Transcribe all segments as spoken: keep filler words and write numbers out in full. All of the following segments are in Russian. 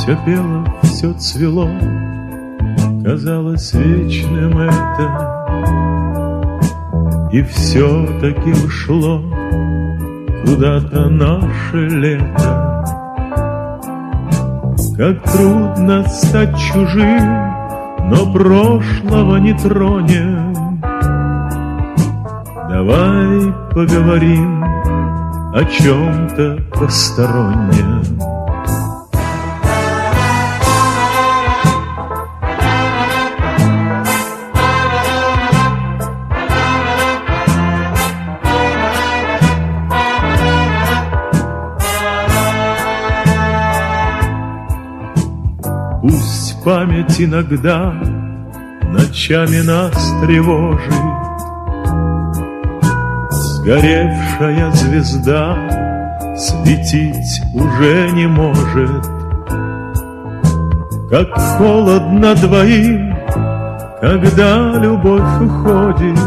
Все пело, все цвело, казалось вечным это, и все-таки ушло куда-то наше лето. Как трудно стать чужим, но прошлого не тронем. Давай поговорим о чем-то постороннем. Пусть память иногда ночами нас тревожит, сгоревшая звезда светить уже не может. Как холодно двоим, когда любовь уходит.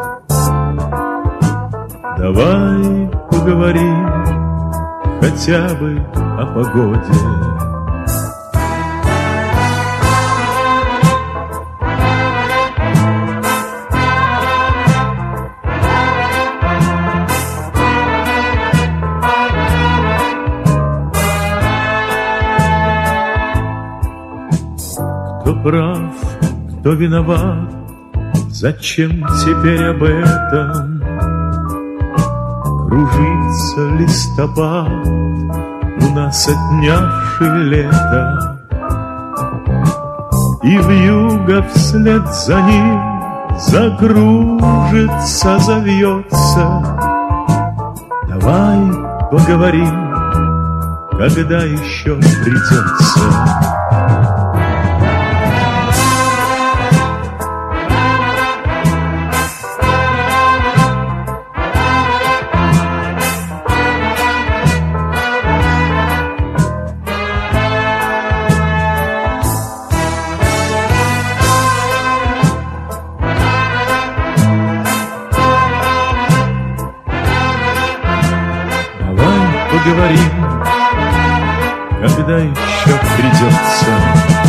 Давай поговорим хотя бы о погоде. Кто прав, кто виноват, зачем теперь об этом? Кружится листопад, у нас отнявший лето, и вьюга вслед за ним закружится, завьется. Давай поговорим, когда еще придется. Поговорим, когда еще придется.